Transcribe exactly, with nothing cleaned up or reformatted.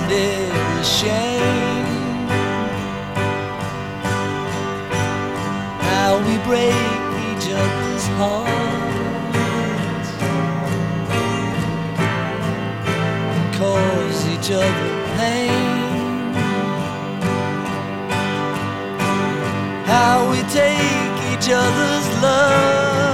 isn't it a shame how we break each other's hearts and cause each other pain, how we take each other's love